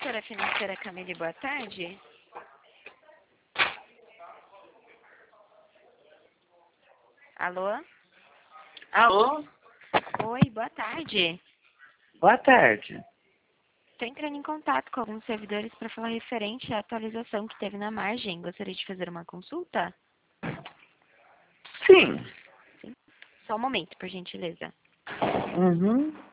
Assessora financeira Camille, boa tarde. Alô? Alô? Oi, boa tarde. Boa tarde. Estou entrando em contato com alguns servidores para falar referente à atualização que teve na margem. Gostaria de fazer uma consulta? Sim. Sim. Só um momento, por gentileza. Uhum.